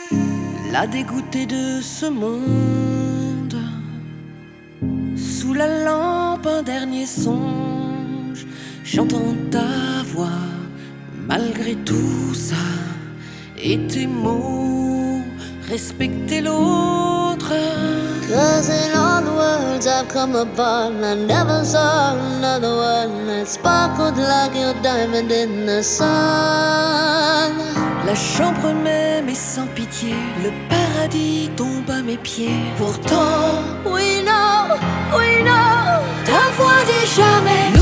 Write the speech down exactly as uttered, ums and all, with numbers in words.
La dégoûtée de ce monde, sous la lampe un dernier songe, j'entends ta voix malgré tout ça, et tes mots, respecter l'autre. Cause in all the worlds I've come upon, I never saw another one that sparkled like your diamond in the sun. La chambre même est sans pitié, le paradis tombe à mes pieds. Pourtant, we know, we know, ta voix dit jamais.